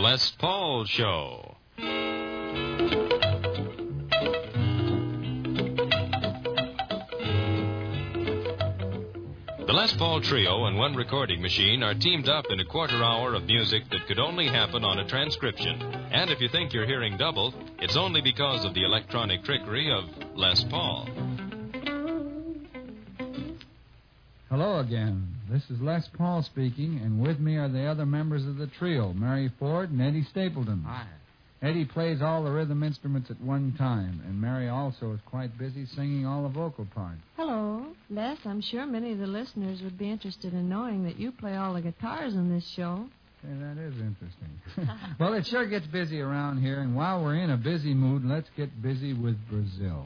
Les Paul Show. The Les Paul Trio and one recording machine are teamed up in a quarter hour of music that could only happen on a transcription. And if you think you're hearing double, it's only because of the electronic trickery of Les Paul. Hello again. This is Les Paul speaking, and with me are the other members of the trio, Mary Ford and Eddie Stapleton. Hi. Eddie plays all the rhythm instruments at one time, and Mary also is quite busy singing all the vocal parts. Hello. Les, I'm sure many of the listeners would be interested in knowing that you play all the guitars in this show. Hey, that is interesting. Well, it sure gets busy around here, and while we're in a busy mood, let's get busy with Brazil.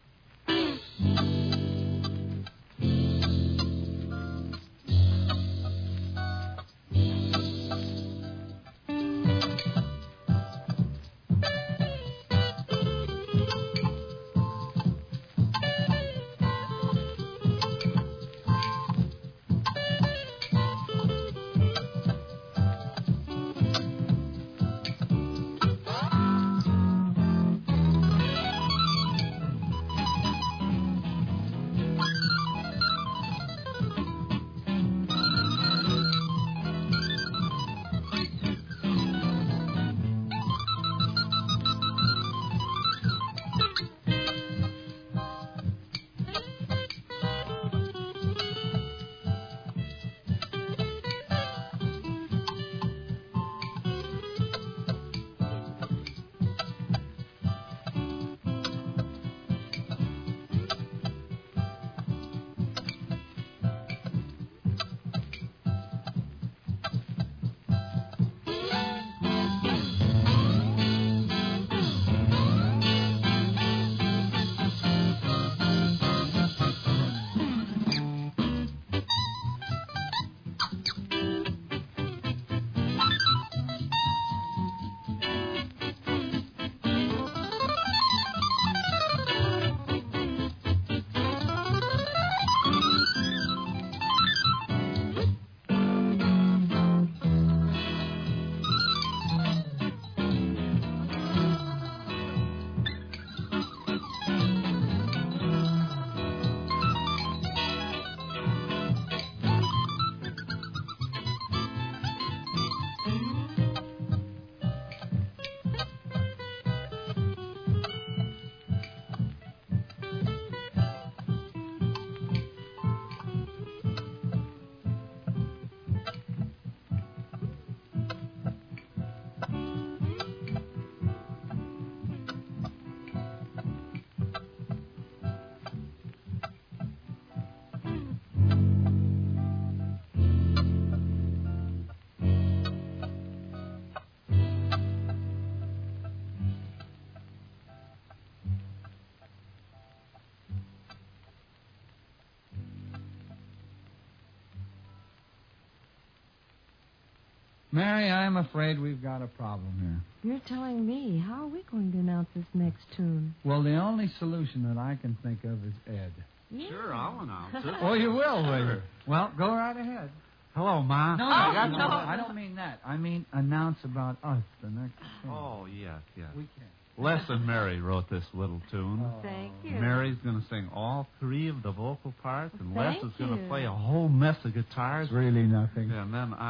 Mary, I'm afraid we've got a problem here. You're telling me. How are we going to announce this next tune? Well, the only solution that I can think of is Ed. Yeah. Sure, I'll announce it. Oh, you will, will you? Well, go right ahead. Hello, Ma. No, I don't mean that. I mean announce about us the next tune. Oh, yes. We can't. Les and Mary wrote this little tune. Oh. Thank you. Mary's going to sing all three of the vocal parts, and Les Thank is going to you. play a whole mess of guitars. It's really nothing. Yeah, and then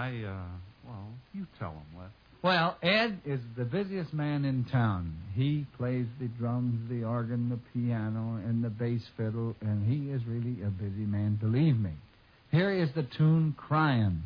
you tell him, Les. Well, Ed is the busiest man in town. He plays the drums, the organ, the piano, and the bass fiddle, and he is really a busy man, believe me. Here is the tune, Cryin'.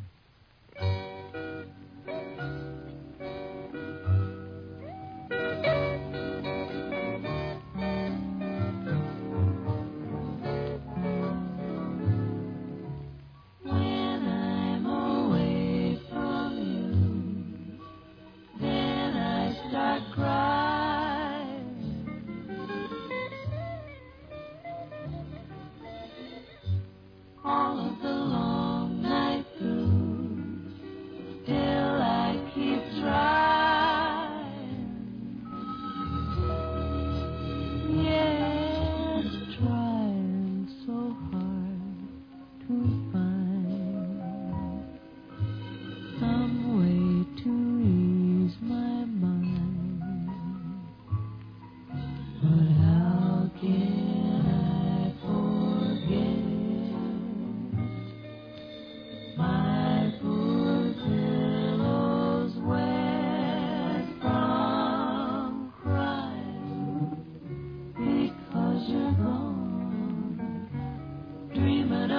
All of the long night through, still I keep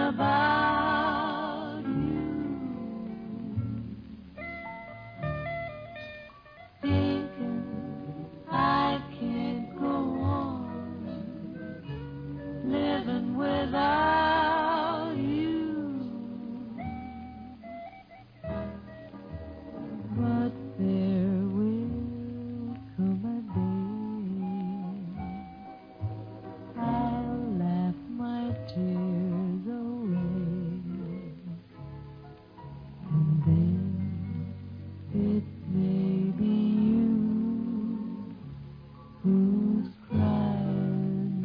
about you. Thinking I can't go on living without you. But there will come a day I'll laugh my tears away, and then it may be you who's crying.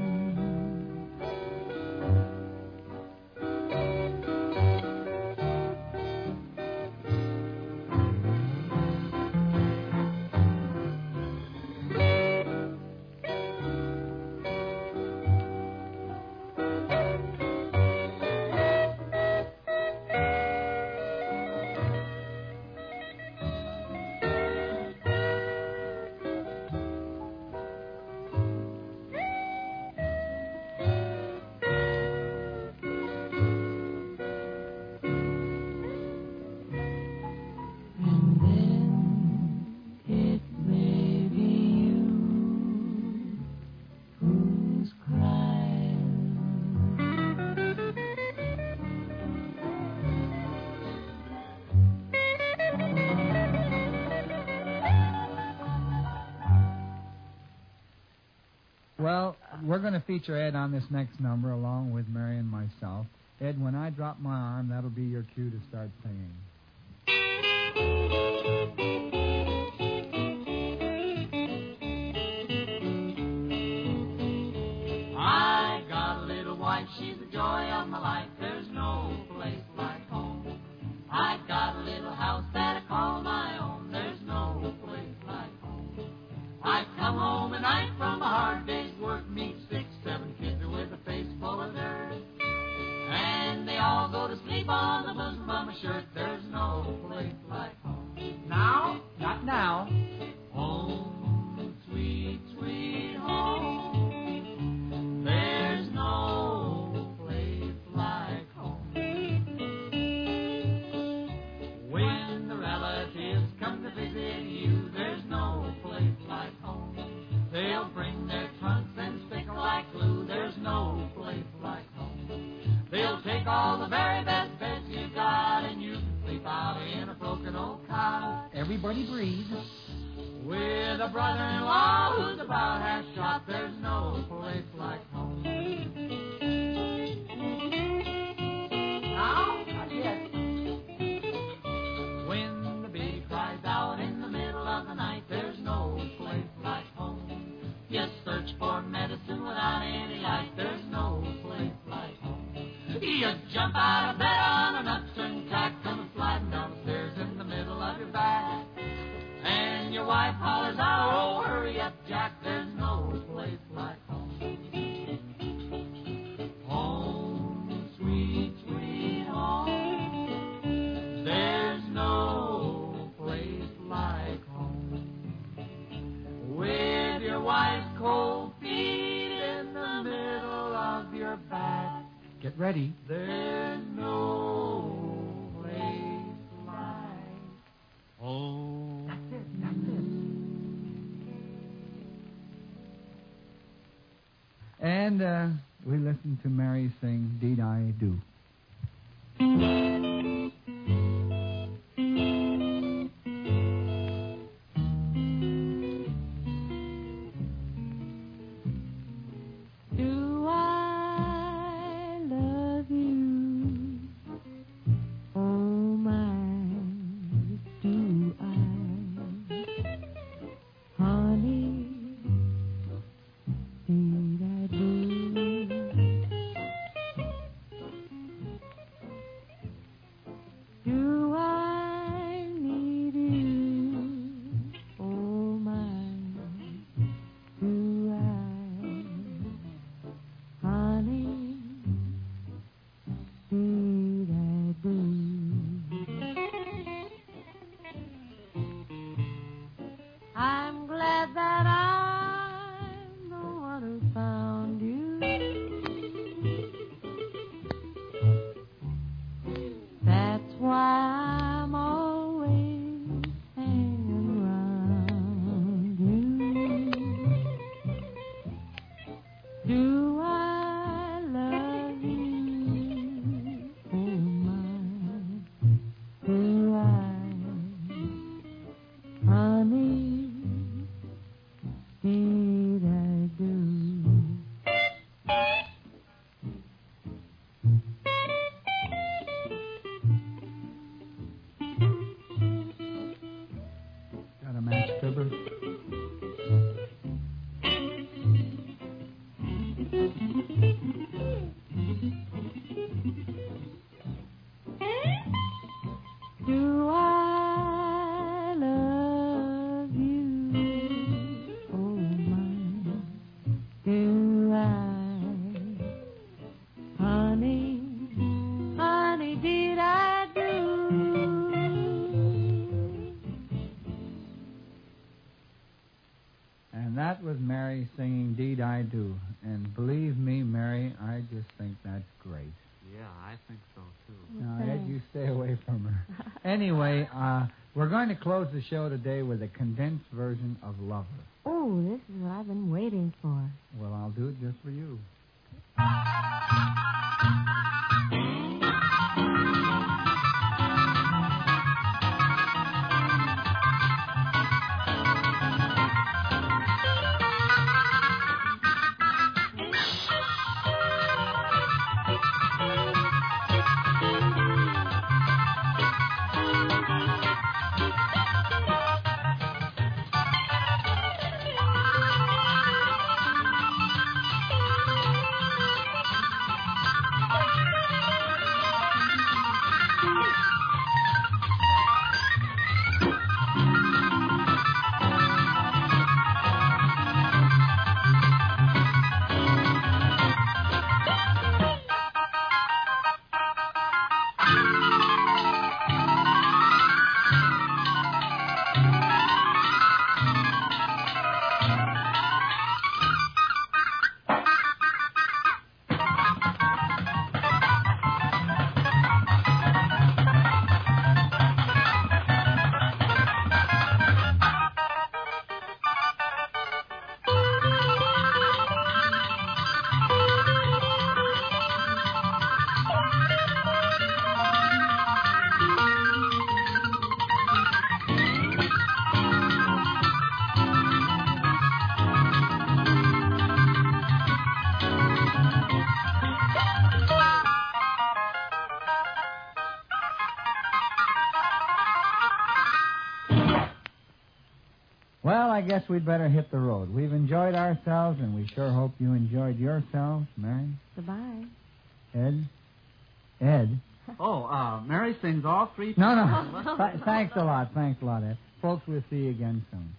And then it may be you who's crying. Well, we're going to feature Ed on this next number along with Mary and myself. Ed, when I drop my arm, that'll be your cue to start singing. I got a little wife, she's the joy of my life. There's no place like home. I got a little house that I call my own. There's no place like home. I come home at night from a hard day's work, meet 6, 7 kids with a face full of dirt, and they all go to sleep on the bosom of my shirt. There's no place like home. Now, not now. Home, sweet, sweet home. There's no place like home. When the relatives come to visit you, there's no place like home. They'll bring their trunks and stick like glue. There's no place like home. They'll take all the very best beds you got, and you can sleep out in a broken old cot. Everybody breathe. With a brother-in-law who's about half shot, there's no place like home. Now, not yet. When the baby cries out in the middle of the night, there's no place like home. You search for medicine without any light, there's no place like home. You jump out of bed on an upturned tack, come sliding down the stairs in the middle of your back, and your wife hollers out, oh, hurry up, Jack, there's no place like home. Home, sweet, sweet home. There's no place like home. With your wife's cold feet in the middle of your back, Get ready. there's no place like home. That's it. And we listen to Mary sing Deed I Do. Do I love you? Oh my, do I? Honey, did I do? do. And believe me, Mary, I just think that's great. Yeah, I think so, too. Now, Ed, you stay away from her. Anyway, we're going to close the show today with a condensed version of Lover. Oh, this is what I've been waiting for. Well, I'll do it just for you. Well, I guess we'd better hit the road. We've enjoyed ourselves, and we sure hope you enjoyed yourselves, Mary. Goodbye. Ed? Ed? Oh, Mary sings all three. No. Thanks a lot, Ed. Folks, we'll see you again soon.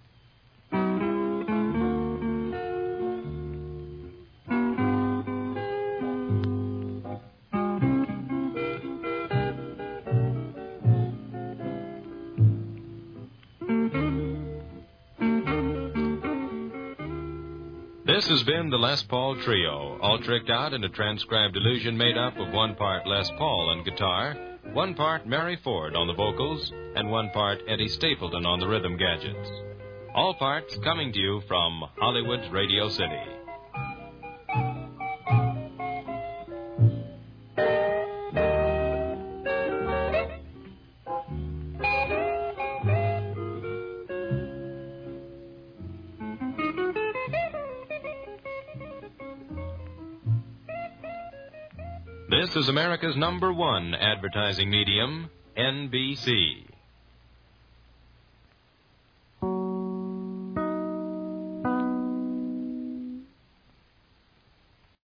This has been the Les Paul Trio, all tricked out in a transcribed illusion made up of one part Les Paul on guitar, one part Mary Ford on the vocals, and one part Eddie Stapleton on the rhythm gadgets. All parts coming to you from Hollywood's Radio City. This is America's #1 advertising medium, NBC.